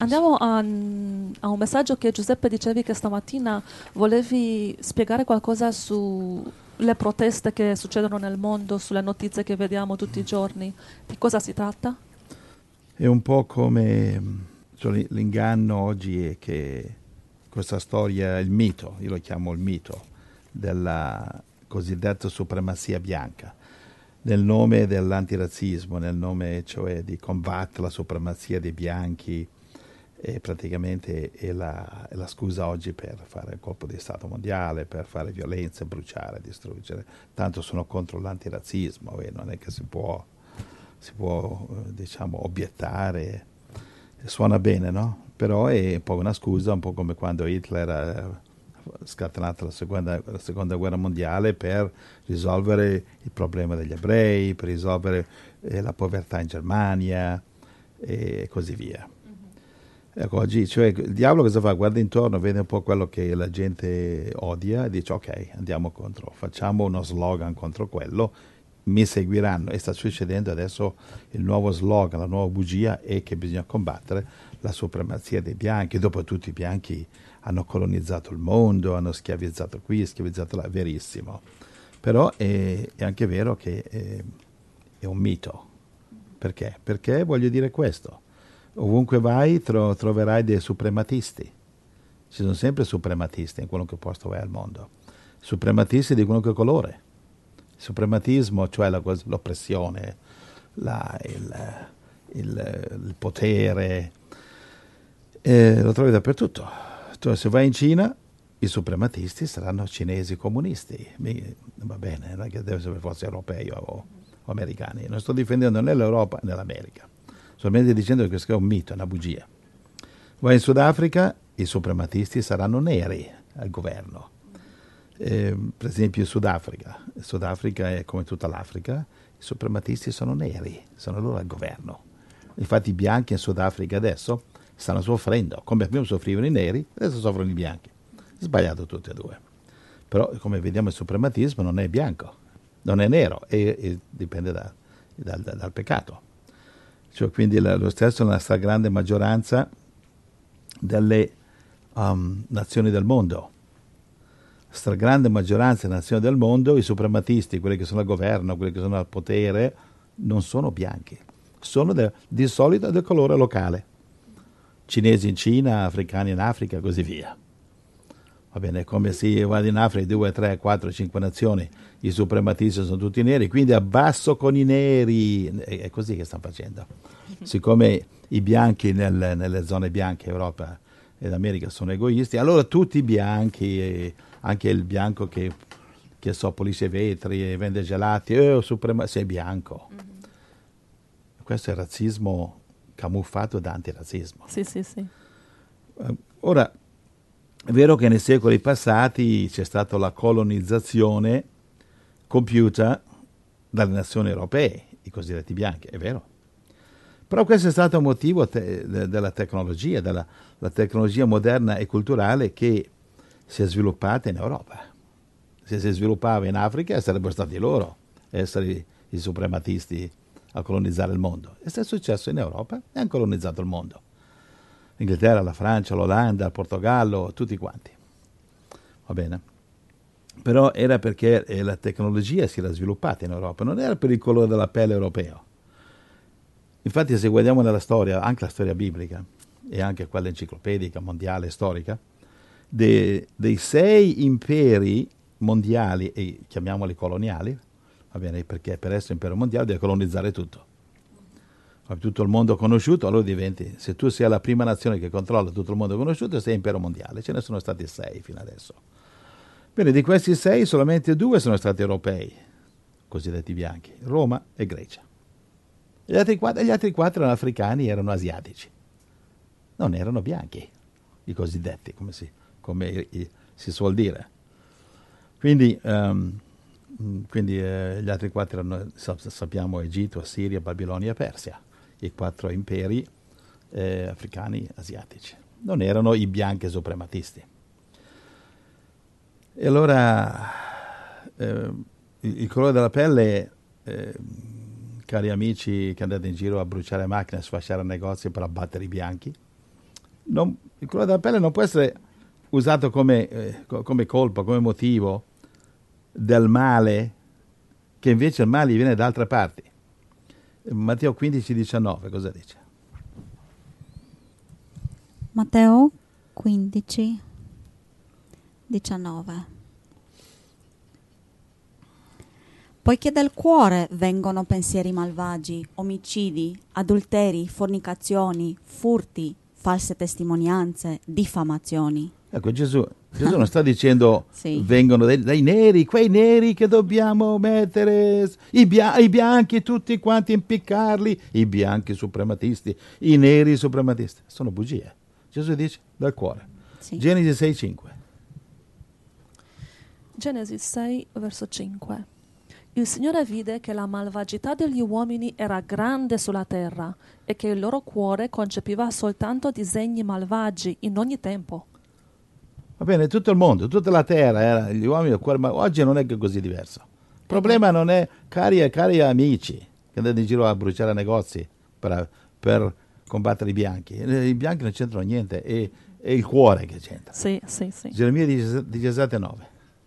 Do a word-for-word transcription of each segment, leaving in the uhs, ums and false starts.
Andiamo a, a un messaggio che Giuseppe dicevi che stamattina volevi spiegare qualcosa sulle proteste che succedono nel mondo, sulle notizie che vediamo tutti i giorni. Di cosa si tratta? È un po' come cioè, l'inganno oggi è che questa storia, il mito, io lo chiamo il mito, della cosiddetta supremazia bianca, nel nome dell'antirazzismo, nel nome cioè di combattere la supremazia dei bianchi, e praticamente è la, è la scusa oggi per fare il colpo di Stato mondiale, per fare violenza, bruciare, distruggere. Tanto sono contro l'antirazzismo e non è che si può, si può diciamo, obiettare. Suona bene, no? Però è un po' una scusa, un po' come quando Hitler ha scatenato la seconda, la seconda guerra mondiale per risolvere il problema degli ebrei, per risolvere eh, la povertà in Germania e così via. Ecco, oggi, cioè, il diavolo cosa fa? Guarda intorno, vede un po' quello che la gente odia e dice ok, andiamo contro, facciamo uno slogan contro quello, mi seguiranno. E sta succedendo adesso il nuovo slogan, la nuova bugia è che bisogna combattere la supremazia dei bianchi. Dopo tutti i bianchi hanno colonizzato il mondo, hanno schiavizzato qui, schiavizzato là, verissimo. Però è, è anche vero che è, è un mito. Perché? Perché voglio dire questo. Ovunque vai tro- troverai dei suprematisti. Ci sono sempre suprematisti in qualunque posto vai al mondo. Suprematisti di qualunque colore. Il suprematismo, cioè la, l'oppressione, la, il, il, il potere, eh, lo trovi dappertutto. Tu, se vai in Cina, i suprematisti saranno cinesi comunisti. Mi, va bene, non è che deve essere forse europei o, o americani. Non sto difendendo né l'Europa né l'America. Solamente dicendo che questo è un mito, è una bugia. Vai in Sudafrica, i suprematisti saranno neri al governo. Eh, per esempio in Sudafrica. Il Sudafrica è come tutta l'Africa, i suprematisti sono neri, sono loro al governo. Infatti i bianchi in Sudafrica adesso stanno soffrendo, come prima soffrivano i neri, adesso soffrono i bianchi. Sbagliato tutti e due. Però come vediamo il suprematismo non è bianco, non è nero, e, e dipende da, da, da, dal peccato. Cioè, quindi la, lo stesso nella stragrande maggioranza delle um, nazioni del mondo. Stragrande maggioranza delle nazioni del mondo, i suprematisti, quelli che sono al governo, quelli che sono al potere, non sono bianchi. Sono de, di solito del colore locale. Cinesi in Cina, africani in Africa, così via. Va bene, come si va in Africa, due, tre, quattro, cinque nazioni, i suprematisti sono tutti neri, quindi abbasso con i neri. È così che stanno facendo. Siccome i bianchi nel, nelle zone bianche, Europa ed America, sono egoisti, allora tutti i bianchi, anche il bianco che, che so, pulisce i vetri e vende gelati, eh, suprema, sei bianco. Mm-hmm. Questo è razzismo camuffato da antirazzismo. Sì, sì, sì. Uh, ora, è vero che nei secoli passati c'è stata la colonizzazione compiuta dalle nazioni europee, i cosiddetti bianchi, è vero. Però questo è stato un motivo te- de- della tecnologia, della la tecnologia moderna e culturale che si è sviluppata in Europa. Se si sviluppava in Africa sarebbero stati loro a essere i suprematisti a colonizzare il mondo. E è successo in Europa e hanno colonizzato il mondo. L'Inghilterra, la Francia, l'Olanda, il Portogallo, tutti quanti. Va bene? Però era perché la tecnologia si era sviluppata in Europa, non era per il colore della pelle europeo. Infatti se guardiamo nella storia, anche la storia biblica e anche quella enciclopedica, mondiale, storica, dei, dei sei imperi mondiali, e chiamiamoli coloniali, va bene, perché per essere impero mondiale deve colonizzare tutto. Tutto il mondo conosciuto, allora diventi, se tu sei la prima nazione che controlla tutto il mondo conosciuto, sei impero mondiale. Ce ne sono stati sei fino adesso. Bene, di questi sei solamente due sono stati europei, cosiddetti bianchi, Roma e Grecia. Gli altri quattro, gli altri quattro erano africani, erano asiatici. Non erano bianchi, i cosiddetti, come si, come i, i, si suol dire. Quindi, um, quindi eh, gli altri quattro erano, sappiamo, Egitto, Assiria, Babilonia e Persia. I quattro imperi eh, africani asiatici. Non erano i bianchi suprematisti. E allora eh, il, il colore della pelle, eh, cari amici che andate in giro a bruciare macchine, a sfasciare negozi per abbattere i bianchi, non, il colore della pelle non può essere usato come, eh, come colpa, come motivo del male, che invece il male viene da altre parti. Matteo quindici diciannove, cosa dice? Matteo quindici diciannove. Poiché dal cuore vengono pensieri malvagi, omicidi, adulteri, fornicazioni, furti, false testimonianze, diffamazioni. Ecco, Gesù, Gesù non sta dicendo Sì. vengono dai, dai neri, quei neri che dobbiamo mettere, i, bia- i bianchi tutti quanti impiccarli, i bianchi suprematisti, i neri suprematisti. Sono bugie. Gesù dice dal cuore. Sì. Genesi sei cinque. Genesi sei, verso cinque. Il Signore vide che la malvagità degli uomini era grande sulla terra e che il loro cuore concepiva soltanto disegni malvagi in ogni tempo. Va bene, tutto il mondo, tutta la terra, era, gli uomini, il cuore, ma oggi non è che così diverso. Il problema non è, cari e cari amici, che andate in giro a bruciare negozi per, per combattere i bianchi. I bianchi non c'entrano niente, è, è il cuore che c'entra. Sì, sì, sì. Geremia diciassette nove.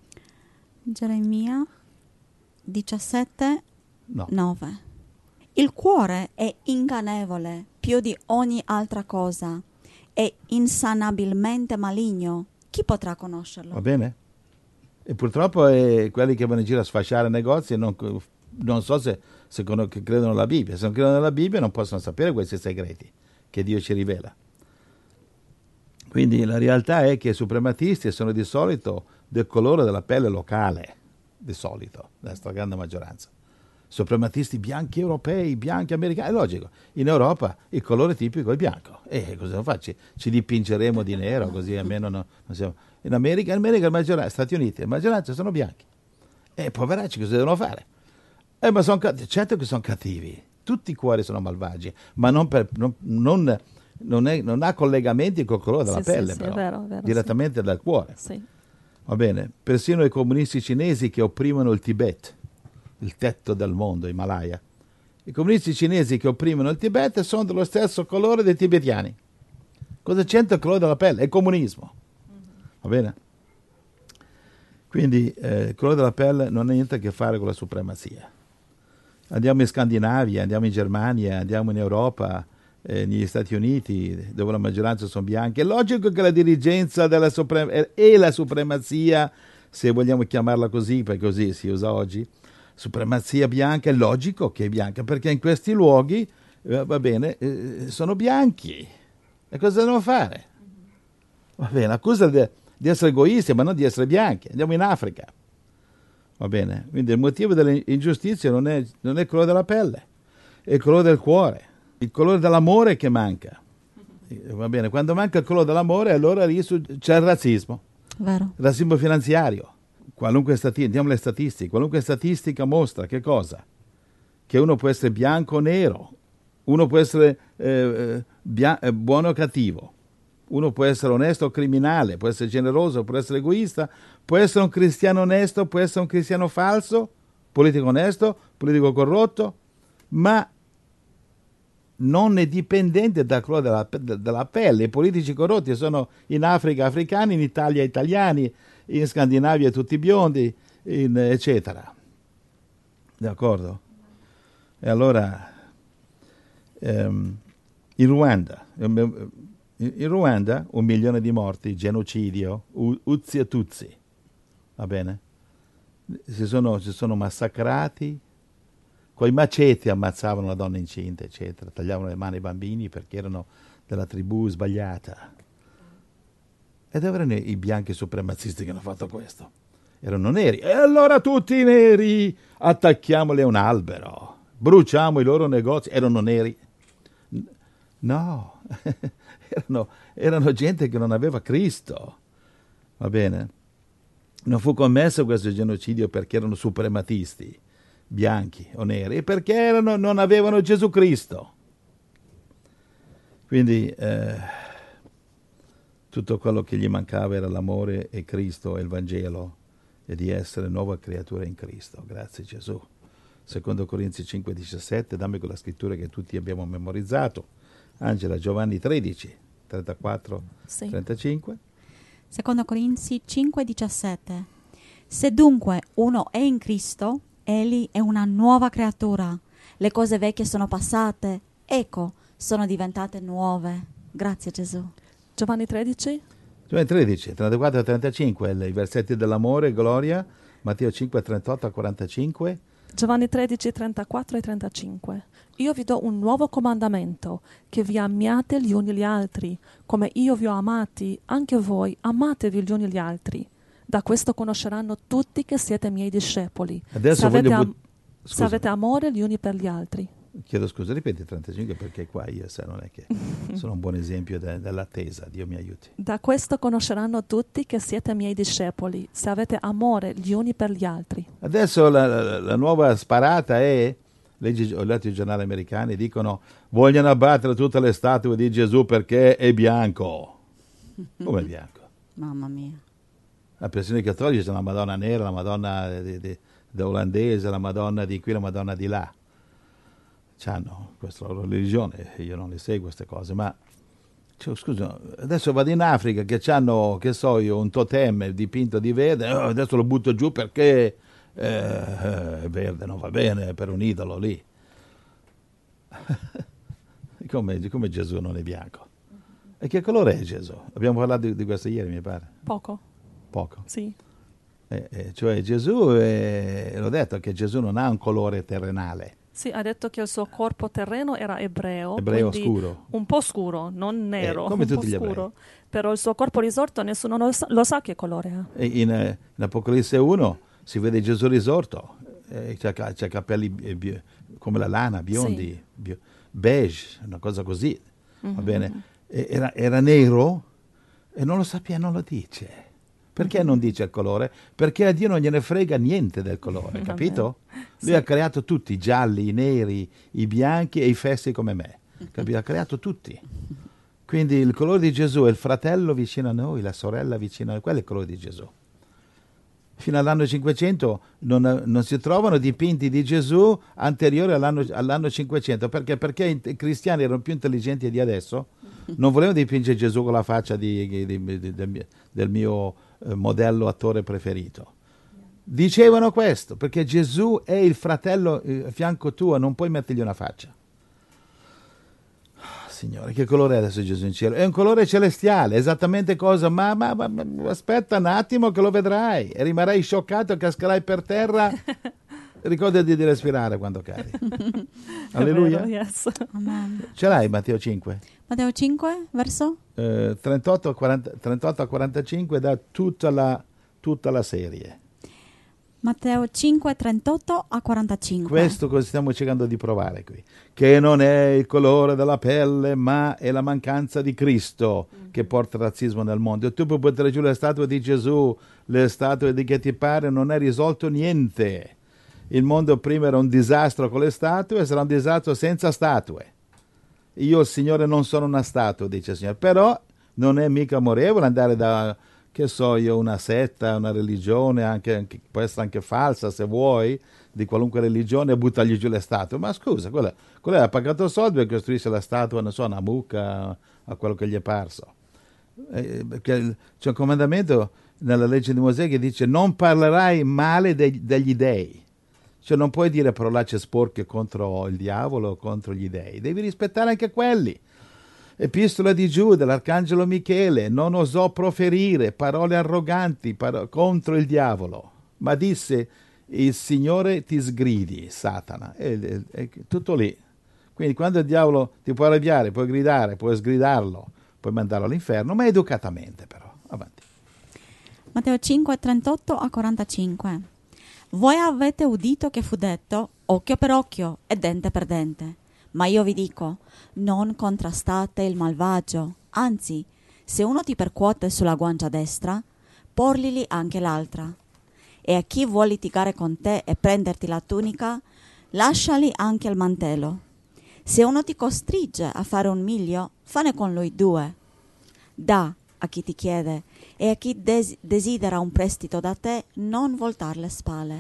Geremia diciassette No. nove. Il cuore è ingannevole più di ogni altra cosa, è insanabilmente maligno. Chi potrà conoscerlo? Va bene? E purtroppo è quelli che vanno in giro a sfasciare negozi non, non so se, se con- che credono alla Bibbia. Se non credono alla Bibbia non possono sapere questi segreti che Dio ci rivela. Quindi la realtà è che i suprematisti sono di solito del colore della pelle locale, di solito, la stragrande maggioranza. Suprematisti bianchi europei, bianchi americani, è logico. In Europa il colore tipico è il bianco. E cosa faccio? Ci dipingeremo di nero, così almeno non, non siamo... In America, in America, la maggioranza, Stati Uniti, la maggioranza sono bianchi. E poveracci cosa devono fare? Eh, ma sono cattivi. Certo che sono cattivi. Tutti i cuori sono malvagi, ma non, per, non, non, non, è, non ha collegamenti col colore della Sì, sì, pelle, sì, però. è vero, è vero, Direttamente dal cuore. Sì. Va bene. Persino i comunisti cinesi che opprimono il Tibet, il tetto del mondo, Himalaya. I comunisti cinesi che opprimono il Tibet sono dello stesso colore dei tibetiani. Cosa c'entra il colore della pelle? È il comunismo. Va bene? Quindi eh, il colore della pelle non ha niente a che fare con la supremazia. Andiamo in Scandinavia, andiamo in Germania, andiamo in Europa, eh, negli Stati Uniti, dove la maggioranza sono bianchi. È logico che la dirigenza della suprema- e la supremazia, se vogliamo chiamarla così, perché così si usa oggi, supremazia bianca, è logico che è bianca, perché in questi luoghi, eh, va bene, eh, sono bianchi. E cosa devono fare? Va bene, accusa di, di essere egoisti, ma non di essere bianchi. Andiamo in Africa. Va bene? Quindi il motivo delle ingiustizie non è, non è il colore della pelle, è il colore del cuore, il colore dell'amore che manca. Va bene? Quando manca il colore dell'amore, allora lì su- c'è il razzismo. Vero. Il razzismo finanziario. Qualunque statistica, andiamo alle statistiche, qualunque statistica mostra che cosa? Che uno può essere bianco o nero, uno può essere eh, bia- eh, buono o cattivo, uno può essere onesto o criminale, può essere generoso, può essere egoista, può essere un cristiano onesto, può essere un cristiano falso, politico onesto, politico corrotto, ma non è dipendente dal colore della, della pelle. I politici corrotti sono in Africa africani, in Italia italiani, in Scandinavia tutti biondi, in, eccetera. D'accordo? E allora ehm, in Ruanda, in Ruanda un milione di morti, genocidio, Hutu e Tutsi, va bene? Si sono, si sono massacrati, coi maceti ammazzavano la donna incinta, eccetera, tagliavano le mani ai bambini perché erano della tribù sbagliata. E dove erano i bianchi supremazisti che hanno fatto questo? Erano neri. E allora tutti i neri attacchiamoli a un albero, bruciamo i loro negozi. Erano neri? No, erano, erano gente che non aveva Cristo. Va bene? Non fu commesso questo genocidio perché erano suprematisti, bianchi o neri, e perché erano, non avevano Gesù Cristo. Quindi eh, tutto quello che gli mancava era l'amore e Cristo e il Vangelo e di essere nuova creatura in Cristo. Grazie Gesù. Secondo Corinzi cinque diciassette, dammi quella scrittura che tutti abbiamo memorizzato. Angela, Giovanni tredici, trentaquattro Sì. trentacinque. Secondo Corinzi cinque diciassette. Se dunque uno è in Cristo, egli è una nuova creatura. Le cose vecchie sono passate, ecco, sono diventate nuove. Grazie Gesù. Giovanni tredici? Giovanni tredici, trentaquattro trentacinque, i versetti dell'amore, gloria, Matteo cinque trentotto a quarantacinque. Giovanni tredici, trentaquattro e trentacinque. Io vi do un nuovo comandamento, che vi amiate gli uni gli altri, come io vi ho amati, anche voi amatevi gli uni gli altri. Da questo conosceranno tutti che siete miei discepoli, Adesso se avete, voglio am- but- se scusa. avete amore gli uni per gli altri. Chiedo scusa, ripeti trentacinque perché qua io se non è che sono un buon esempio de- dell'attesa, Dio mi aiuti. Da questo conosceranno tutti che siete miei discepoli, se avete amore gli uni per gli altri. Adesso la, la- la nuova sparata è, leggi, ho letto i giornali americani, dicono vogliono abbattere tutte le statue di Gesù perché è bianco. Come è bianco? Mamma mia. La persone cattoliche c'è la Madonna nera, la Madonna di, di, di olandese, la Madonna di qui, la Madonna di là. C'hanno questa loro religione, io non le seguo queste cose, ma cioè, scusa, adesso vado in Africa che c'hanno, che so io, un totem dipinto di verde, oh, adesso lo butto giù perché eh, è verde, non va bene per un idolo lì. come, come Gesù non è bianco? E che colore è Gesù? Abbiamo parlato di, di questo ieri, mi pare. Poco, Poco. sì. Eh, eh, cioè Gesù, è, l'ho detto che Gesù non ha un colore terrenale. Sì, ha detto che il suo corpo terreno era ebreo. Ebreo quindi scuro. Un po' scuro, non nero, Eh, come un tutti po' gli scuro. Però il suo corpo risorto nessuno lo sa, lo sa che colore ha. E in, eh, in Apocalisse uno si vede Gesù risorto, eh, c'ha, c'ha capelli eh, bi- come la lana, biondi, Sì. bio- beige, una cosa così, va Mhm. bene? E era, era nero e non lo sapeva, non lo dice. Perché non dice il colore? Perché a Dio non gliene frega niente del colore, capito? Lui Sì. ha creato tutti, i gialli, i neri, i bianchi e i fessi come me, capito? Ha creato tutti. Quindi il colore di Gesù è il fratello vicino a noi, la sorella vicino a noi, quello è il colore di Gesù. Fino all'anno cinquecento non, non si trovano dipinti di Gesù anteriori all'anno, all'anno cinquecento, perché? Perché i cristiani erano più intelligenti di adesso, non volevano dipingere Gesù con la faccia di, di, di, di, del, mio, del mio eh, modello attore preferito. Dicevano questo, perché Gesù è il fratello eh, a fianco tuo, non puoi mettergli una faccia. Signore, che colore è adesso Gesù in cielo? È un colore celestiale, esattamente cosa? Ma, ma, ma, ma aspetta un attimo che lo vedrai e rimarrai scioccato, cascherai per terra. Ricordati di respirare quando cadi. Alleluia. È vero, yes. Amen. Ce l'hai Matteo cinque? Matteo cinque, verso? Eh, trentotto, quaranta, trentotto a quarantacinque da tutta la, tutta la serie. Matteo cinque, trentotto a quarantacinque. Questo cosa stiamo cercando di provare qui, che non è il colore della pelle, ma è la mancanza di Cristo mm-hmm. che porta il razzismo nel mondo. E tu puoi buttare giù le statue di Gesù, le statue di che ti pare, non hai risolto niente. Il mondo prima era un disastro con le statue, sarà un disastro senza statue. Io, il Signore, non sono una statua, dice il Signore, però non è mica amorevole andare da, che so io, una setta, una religione, anche, anche, può essere anche falsa se vuoi, di qualunque religione, e buttargli giù le statue. Ma scusa, quella, quella ha pagato soldi e costruisce la statua, non so, una mucca, a quello che gli è parso. Eh, perché c'è un comandamento nella legge di Mosè che dice non parlerai male degli, degli dei. Cioè non puoi dire parolacce sporche contro il diavolo o contro gli dei, devi rispettare anche quelli. Epistola di Giuda, l'arcangelo Michele, non osò proferire parole arroganti paro- contro il diavolo, ma disse il Signore ti sgridi, Satana. È, è, è tutto lì. Quindi quando il diavolo ti può arrabbiare, puoi gridare, puoi sgridarlo, puoi mandarlo all'inferno, ma educatamente però. Avanti. Matteo cinque, trentotto a quarantacinque. Voi avete udito che fu detto occhio per occhio e dente per dente. Ma io vi dico, non contrastate il malvagio, anzi, se uno ti percuote sulla guancia destra, porgli anche l'altra. E a chi vuole litigare con te e prenderti la tunica, lasciali anche il mantello. Se uno ti costringe a fare un miglio, fane con lui due. Da a chi ti chiede, e a chi des- desidera un prestito da te, non voltar le spalle.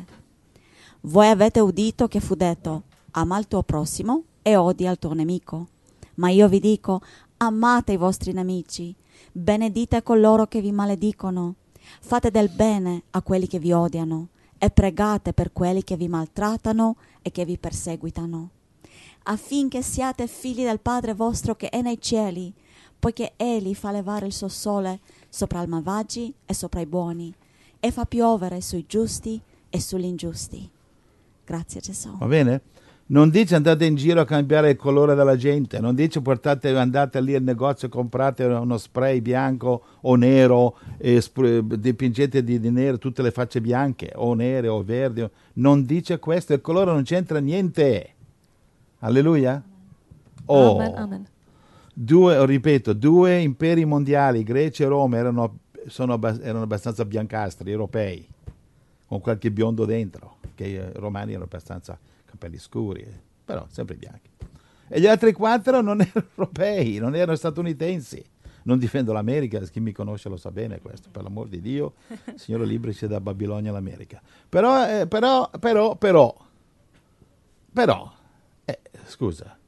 Voi avete udito che fu detto, ama il tuo prossimo e odia il tuo nemico. Ma io vi dico, Amate i vostri nemici, benedite coloro che vi maledicono, fate del bene a quelli che vi odiano e pregate per quelli che vi maltrattano e che vi perseguitano, affinché siate figli del Padre vostro che è nei cieli, poiché Egli fa levare il suo sole sopra i malvagi e sopra i buoni, e fa piovere sui giusti e sugli ingiusti. Grazie Gesù. Va bene? Non dice andate in giro a cambiare il colore della gente, non dice portate, andate lì al negozio e comprate uno spray bianco o nero e sp- dipingete di, di nero tutte le facce bianche o nere o verdi. Non dice questo, il colore non c'entra niente. Alleluia. Oh. Amen, amen. Due, ripeto, due imperi mondiali, Grecia e Roma, erano, sono, erano abbastanza biancastri, europei, con qualche biondo dentro, che i romani erano abbastanza capelli scuri, però sempre bianchi. E gli altri quattro non erano europei, non erano statunitensi. Non difendo l'America, chi mi conosce lo sa bene questo, per l'amor di Dio, il Signore liberici da Babilonia all'America. Però, eh, però, però, però, però, eh, scusa.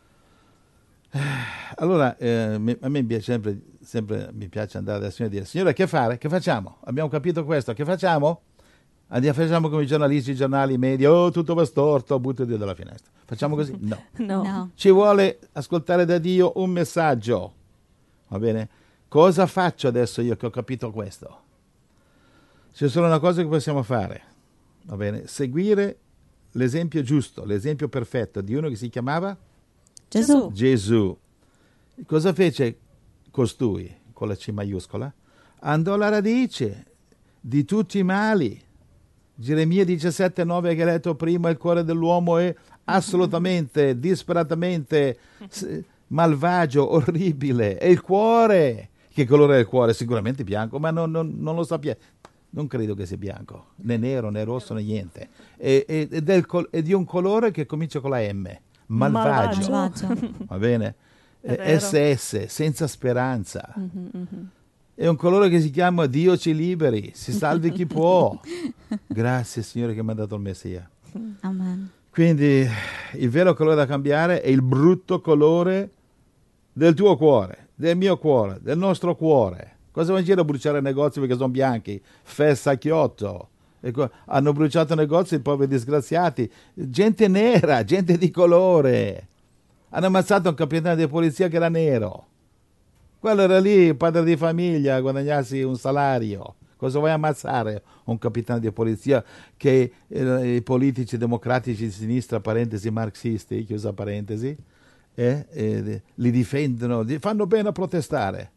Allora, eh, mi, a me piace sempre, sempre mi piace andare dal Signore e dire, Signore, che fare? Che facciamo? Abbiamo capito questo, che facciamo? Andiamo, facciamo come i giornalisti, i giornali, i media, oh, tutto va storto, butta Dio dalla finestra. Facciamo così? No. No. No. Ci vuole ascoltare da Dio un messaggio. Va bene? Cosa faccio adesso io che ho capito questo? C'è solo una cosa che possiamo fare. Va bene? Seguire l'esempio giusto, l'esempio perfetto di uno che si chiamava Gesù. Gesù. Cosa fece costui, con la C maiuscola? Andò alla radice di tutti i mali. Geremia diciassette nove che hai letto prima, il cuore dell'uomo è assolutamente, disperatamente malvagio, orribile. È il cuore. Che colore è il cuore? Sicuramente bianco, ma non, non, non lo sappiamo. Non credo che sia bianco, né nero, né rosso, né niente. È, è, è, del, è di un colore che comincia con la M. Malvagio. Malvagio. Va bene? È S S, senza speranza. Mhm, mhm. È un colore che si chiama Dio ci liberi, si salvi chi può. Grazie Signore che mi ha dato il Messia. Amen. Quindi il vero colore da cambiare è il brutto colore del tuo cuore, del mio cuore, del nostro cuore. Cosa va in giro a bruciare negozi perché sono bianchi? Fessa a Chiotto. Ecco, hanno bruciato negozi i poveri disgraziati. Gente nera, gente di colore. Hanno ammazzato un capitano di polizia che era nero. Quello era lì, padre di famiglia, a guadagnarsi un salario. Cosa vuoi ammazzare un capitano di polizia che eh, i politici democratici di sinistra, parentesi marxisti, chiusa parentesi, eh, eh, li difendono, fanno bene a protestare.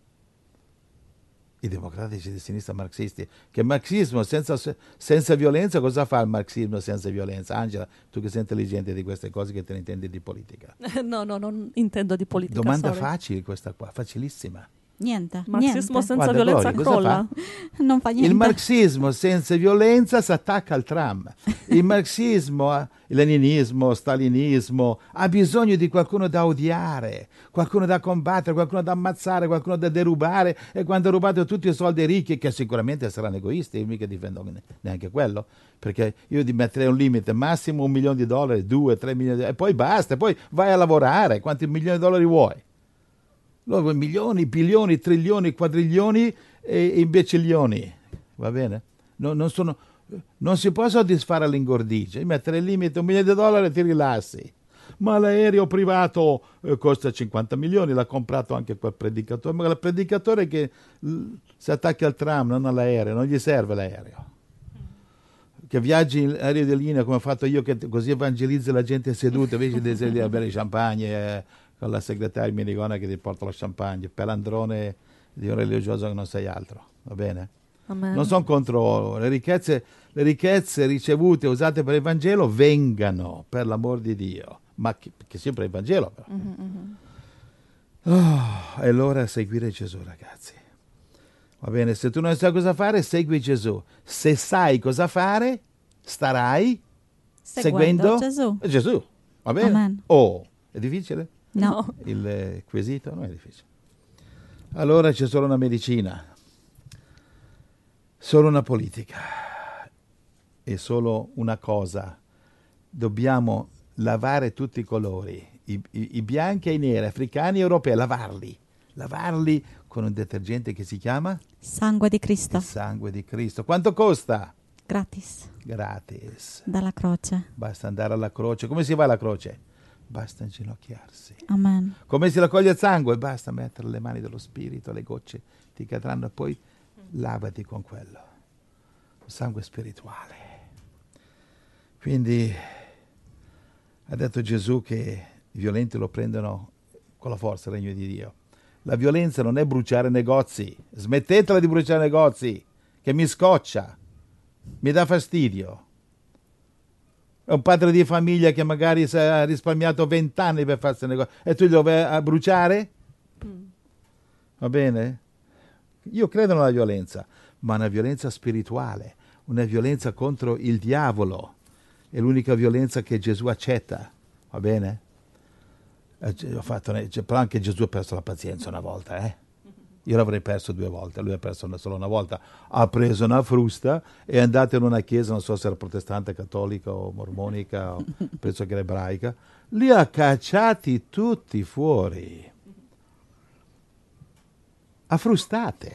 I democratici di sinistra marxisti, che marxismo senza, senza violenza, cosa fa il marxismo senza violenza? Angela, tu che sei intelligente di queste cose, che te ne intendi di politica. No, no, non intendo di politica. Domanda sorry. facile questa qua, facilissima. Niente. Marxismo niente. senza Guarda, violenza Gloria, cosa crolla. Non fa niente. Il marxismo senza violenza si attacca al tram. Il marxismo, il leninismo, stalinismo ha bisogno di qualcuno da odiare, qualcuno da combattere, qualcuno da ammazzare, qualcuno da derubare, e quando ha rubato tutti i soldi ai ricchi, che sicuramente saranno egoisti, io mica difendo neanche quello, perché io ti metterei un limite, massimo un milione di dollari, due, tre milioni di dollari, e poi basta, poi vai a lavorare, quanti milioni di dollari vuoi? Loro milioni, bilioni, trilioni, quadrilioni e imbecillioni, va bene? No, non, sono, non si può soddisfare l'ingordigia, mettere il limite un milione di dollari e ti rilassi. Ma l'aereo privato eh, costa cinquanta milioni, l'ha comprato anche quel predicatore, ma il predicatore che l- si attacca al tram, non all'aereo, non gli serve l'aereo. Che viaggi in aereo di linea come ho fatto io, che così evangelizza la gente seduta, invece di bere champagne, eh, con la segretaria minigona che ti porta lo champagne, pelandrone di un religioso che non sei altro, va bene? Amen. Non sono contro le ricchezze, le ricchezze ricevute usate per il Vangelo vengano, per l'amor di Dio, ma che, che sempre il Vangelo però. Mhm, mhm. Oh, e allora seguire Gesù, ragazzi. Va bene, se tu non sai cosa fare, segui Gesù. Se sai cosa fare, starai Seguendo seguendo Gesù. Gesù. Va bene? Amen. Oh, è difficile? No. Il eh, quesito non è difficile. Allora c'è solo una medicina, solo una politica e solo una cosa. Dobbiamo lavare tutti i colori, i, i, i bianchi e i neri, africani e europei, lavarli, lavarli con un detergente che si chiama? Sangue di Cristo. Il sangue di Cristo. Quanto costa? Gratis. Gratis. Dalla croce. Basta andare alla croce. Come si va alla croce? Basta inginocchiarsi. Amen. Come si raccoglie il sangue? Basta mettere le mani dello Spirito, le gocce ti cadranno e poi lavati con quello. Il sangue spirituale. Quindi ha detto Gesù che i violenti lo prendono con la forza il regno di Dio. La violenza non è bruciare negozi. Smettetela di bruciare negozi, che mi scoccia, mi dà fastidio. È un padre di famiglia che magari si è risparmiato vent'anni per farsi il negozio e tu gli devi bruciare? Mm. Va bene? Io credo nella violenza, ma una violenza spirituale, una violenza contro il diavolo. È l'unica violenza che Gesù accetta. Va bene? Ho fatto, però anche Gesù ha perso la pazienza una volta, eh? Io l'avrei perso due volte, lui ha perso solo una volta. Ha preso una frusta e è andato in una chiesa, non so se era protestante, cattolica o mormonica, o penso che era ebraica, li ha cacciati tutti fuori. A frustate.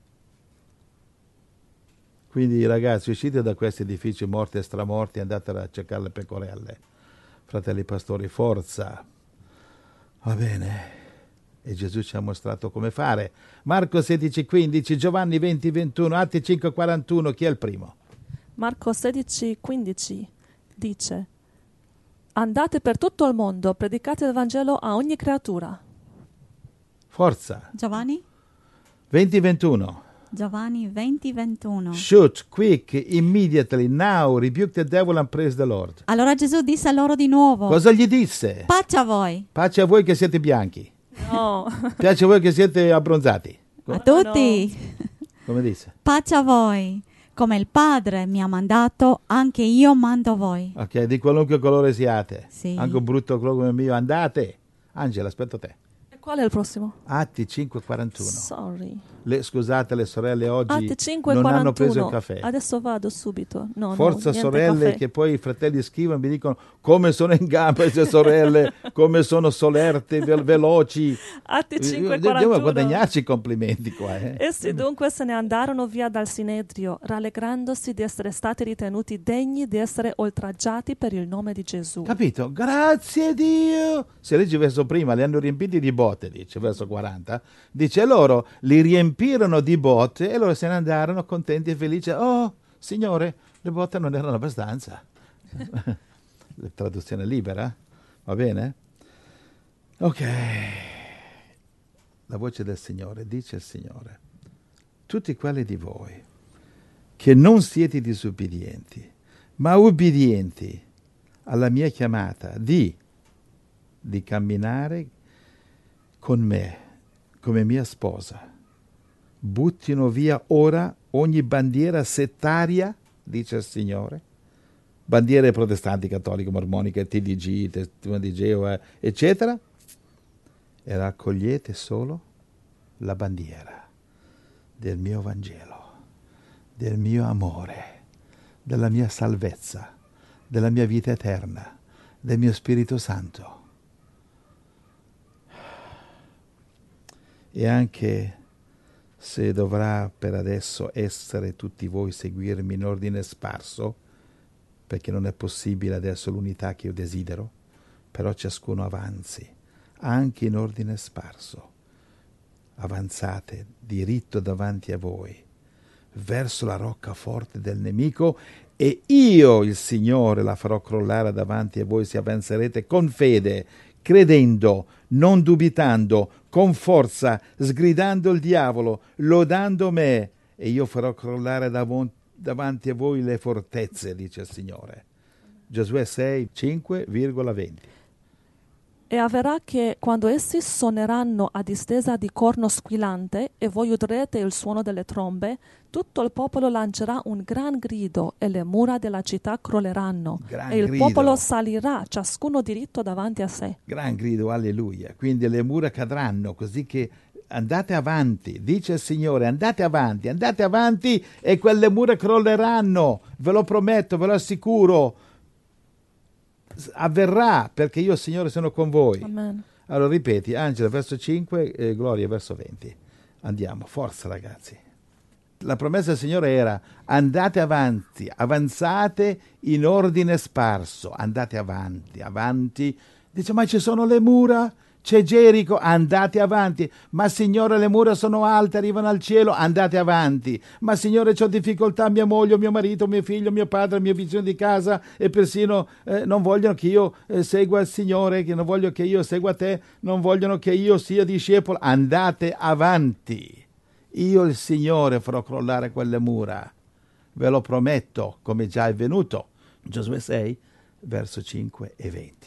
Quindi ragazzi, uscite da questi edifici morti e stramorti e andate a cercare le pecorelle. Fratelli pastori, forza. Va bene. E Gesù ci ha mostrato come fare. Marco sedici quindici, Giovanni venti ventuno, Atti cinque quarantuno. Chi è il primo? Marco sedici quindici dice: andate per tutto il mondo, predicate il Vangelo a ogni creatura. Forza. Giovanni? venti ventuno. Giovanni venti ventuno. Shoot, quick, immediately, now, rebuke the devil and praise the Lord. Allora Gesù disse a loro di nuovo: Cosa gli disse? pace a voi. Pace a voi che siete bianchi. No. Piace a voi che siete abbronzati. A tutti. No. Come disse? Pace a voi. Come il Padre mi ha mandato, anche io mando voi. Ok, di qualunque colore siate. Sì. Anche un brutto colore come il mio, andate. Angela, aspetto te. E qual è il prossimo? Atti cinque quarantuno. Sorry. Le, scusate, le sorelle oggi Atti cinque non quarantuno. hanno preso il caffè. Adesso vado subito. No, Forza no, sorelle, caffè. che poi i fratelli scrivono e mi dicono come sono in gamba queste sorelle, come sono solerte, ve- veloci. Atti cinque Dobbiamo quarantuno. guadagnarci i complimenti qua. Eh. Essi dunque se ne andarono via dal Sinedrio, rallegrandosi di essere stati ritenuti degni di essere oltraggiati per il nome di Gesù. Capito? Grazie Dio! Se leggi verso prima, li hanno riempiti di botte, dice, verso quaranta. Dice loro, li riempirono di botte e loro se ne andarono contenti e felici. Oh, Signore, le botte non erano abbastanza. La traduzione libera, va bene? Ok. La voce del Signore, dice il Signore, tutti quelli di voi che non siete disubbidienti, ma ubbidienti alla mia chiamata di, di camminare con me come mia sposa, buttino via ora ogni bandiera settaria, dice il Signore, bandiere protestanti, cattoliche, mormoniche, T D G, testimoni di Geova, eccetera, e raccogliete solo la bandiera del mio Vangelo, del mio amore, della mia salvezza, della mia vita eterna, del mio Spirito Santo. E anche se dovrà per adesso essere tutti voi seguirmi in ordine sparso, perché non è possibile adesso l'unità che io desidero, però ciascuno avanzi, anche in ordine sparso. Avanzate diritto davanti a voi, verso la roccaforte del nemico, e io, il Signore, la farò crollare davanti a voi se avanzerete con fede, credendo, non dubitando, con forza, sgridando il diavolo, lodando me, e io farò crollare dav- davanti a voi le fortezze, dice il Signore. Giosuè sei, cinque venti. E avverrà che quando essi suoneranno a distesa di corno squillante e voi udrete il suono delle trombe, tutto il popolo lancerà un gran grido e le mura della città crolleranno Gran e il grido. popolo salirà, ciascuno diritto davanti a sé. Gran grido, alleluia. Quindi le mura cadranno, così che andate avanti, dice il Signore, andate avanti, andate avanti e quelle mura crolleranno, ve lo prometto, ve lo assicuro. avverrà perché io, Signore, sono con voi. Amen. Allora ripeti, Angela, verso cinque, e Gloria, verso venti. Andiamo, forza ragazzi. La promessa del Signore era: andate avanti, avanzate in ordine sparso, andate avanti, avanti. Dice, ma ci sono le mura, c'è Gerico, andate avanti. Ma Signore, le mura sono alte, arrivano al cielo, andate avanti. Ma Signore, c'ho difficoltà, mia moglie, mio marito, mio figlio, mio padre, mio vicino di casa, e persino eh, non vogliono che io eh, segua il Signore, che non voglio che io segua te, non vogliono che io sia discepolo. Andate avanti. Io, il Signore, farò crollare quelle mura. Ve lo prometto, come già è venuto. Giosuè sei, verso cinque e venti.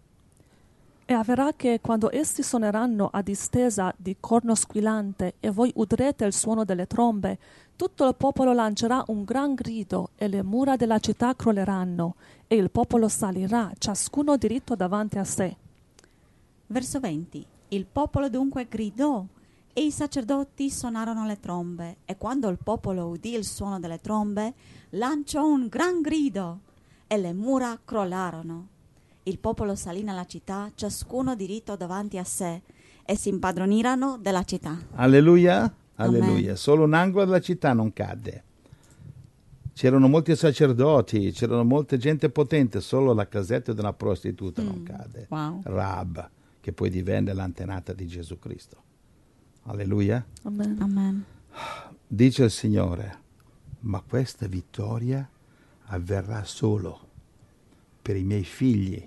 E avverrà che quando essi suoneranno a distesa di corno squillante e voi udrete il suono delle trombe, tutto il popolo lancerà un gran grido e le mura della città crolleranno e il popolo salirà, ciascuno diritto davanti a sé. Verso venti. Il popolo dunque gridò e i sacerdoti suonarono le trombe, e quando il popolo udì il suono delle trombe, lanciò un gran grido e le mura crollarono. Il popolo salì nella città, ciascuno diritto davanti a sé, e si impadronirono della città. Alleluia, alleluia. Amen. Solo un angolo della città non cadde. C'erano molti sacerdoti, c'erano molte gente potente, solo la casetta di una prostituta mm. non cade. Wow. Raab, che poi divenne l'antenata di Gesù Cristo. Alleluia. Amen. Amen. Dice il Signore, ma questa vittoria avverrà solo per i miei figli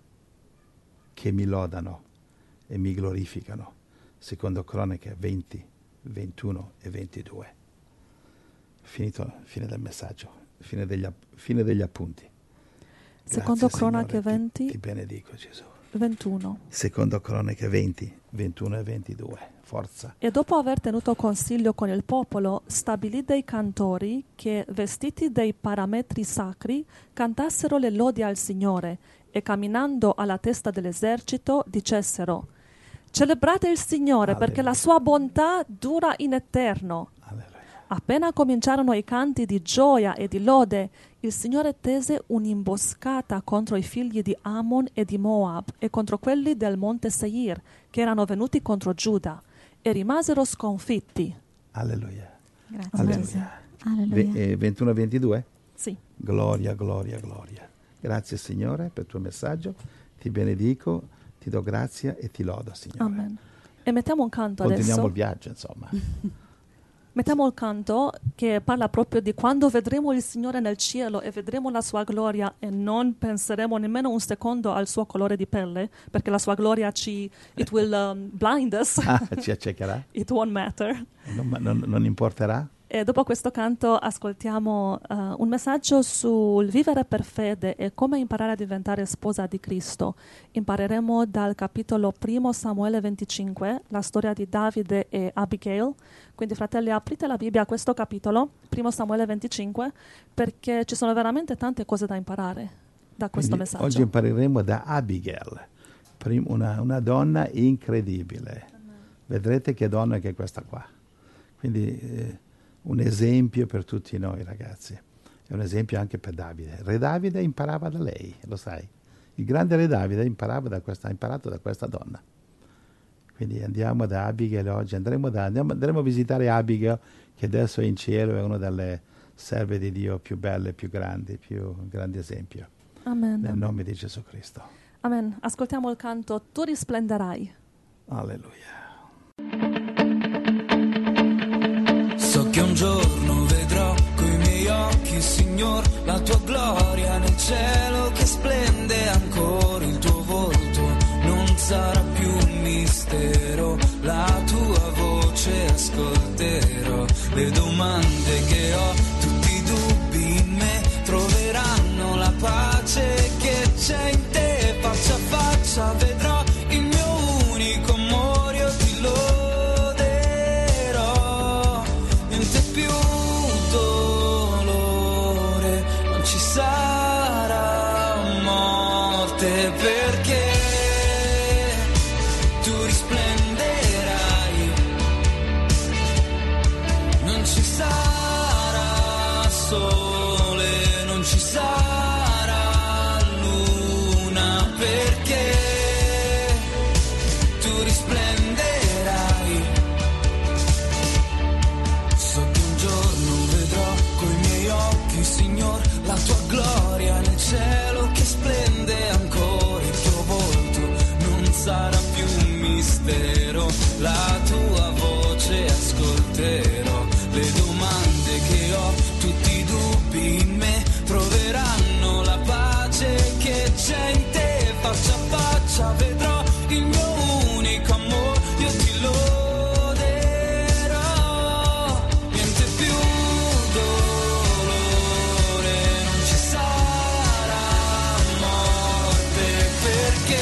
che mi lodano e mi glorificano. Secondo Croniche venti, ventuno e ventidue. Finito, fine del messaggio, fine degli, fine degli appunti. Secondo Grazie, Cronache Signore, venti, ti, ti benedico Gesù. ventuno. Secondo Croniche venti, ventuno e ventidue. Forza. E dopo aver tenuto consiglio con il popolo, stabilì dei cantori che, vestiti dei parametri sacri, cantassero le lodi al Signore e, camminando alla testa dell'esercito, dicessero: celebrate il Signore, Alleluia. perché la sua bontà dura in eterno. Alleluia. Appena cominciarono i canti di gioia e di lode, il Signore tese un'imboscata contro i figli di Ammon e di Moab e contro quelli del monte Seir, che erano venuti contro Giuda, e rimasero sconfitti. Alleluia. Grazie. Alleluia. Alleluia. Ve- eh, ventuno e ventidue? Sì. Gloria, gloria, gloria. Grazie Signore per il tuo messaggio. Ti benedico, ti do grazia e ti lodo, Signore. Amen. E mettiamo un canto Continuiamo adesso. il viaggio, insomma. Mettiamo il canto che parla proprio di quando vedremo il Signore nel cielo e vedremo la sua gloria e non penseremo nemmeno un secondo al suo colore di pelle, perché la sua gloria ci it will um, blind us. Ah, ci accecherà? It won't matter. Non, non, non importerà? E dopo questo canto ascoltiamo uh, un messaggio sul vivere per fede e come imparare a diventare sposa di Cristo. Impareremo dal capitolo primo Samuele venticinque, la storia di Davide e Abigail. Quindi fratelli, aprite la Bibbia a questo capitolo, primo Samuele venticinque, perché ci sono veramente tante cose da imparare da questo Quindi messaggio. oggi impareremo da Abigail, prim- una, una donna incredibile. Vedrete che donna che è questa qua. Quindi eh, un esempio per tutti noi ragazzi, è un esempio anche per Davide. Re Davide imparava da lei, lo sai. Il grande Re Davide imparava da questa, ha imparato da questa donna. Quindi andiamo da Abigail oggi, andremo, da, andiamo, andremo a visitare Abigail, che adesso è in cielo, è una delle serve di Dio più belle, più grandi, più grande esempio. Amen. Nel nome di Gesù Cristo. Amen. Ascoltiamo il canto Tu risplenderai. Alleluia. So che un giorno vedrò coi miei occhi, Signor, la tua gloria nel cielo che splende ancora. Il tuo volto non sarà più un mistero, la tua voce ascolterò. Le domande che ho, tutti i dubbi in me, troveranno la pace che c'è in te. Faccia a faccia vedrò il mio unico amore, io ti loderò. Niente più dolore, non ci sarà morte, perché tu risplenderai. Non ci sarà sole, non ci sarà luna, la tua voce ascolterò, le domande che ho, tutti i dubbi in me troveranno la pace che c'è in te, faccia a faccia vedrò il mio unico amore, io ti loderò, niente più dolore, non ci sarà morte, perché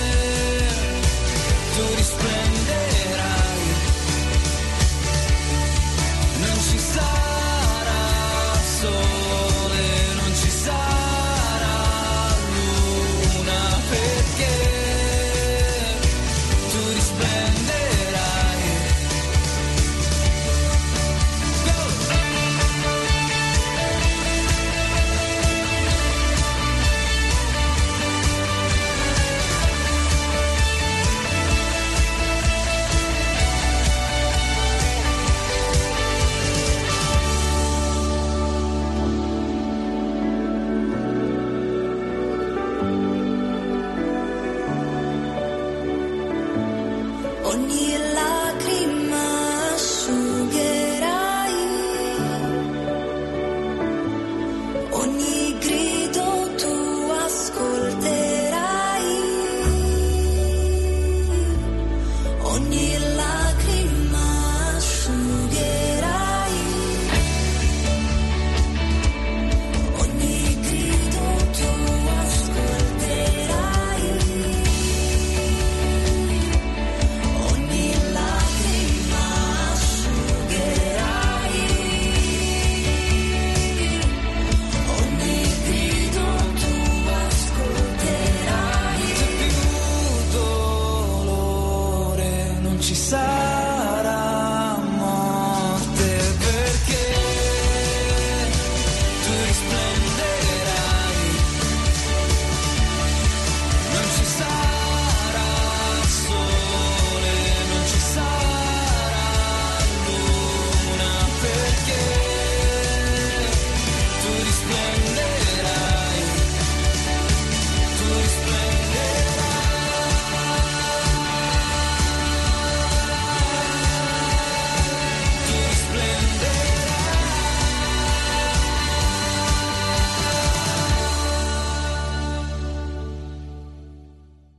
tu risplenderai, non ci sarà sole, non ci sarà luna, perché tu risplenderai. Go! Ogni lacrima asciugherai, ogni grido tu ascolterai, ogni lacrima asciugherai, ogni grido tu ascolterai. Ogni lacrima asciugherai, ogni grido tu ascolterai. Più dolore, non ci sarà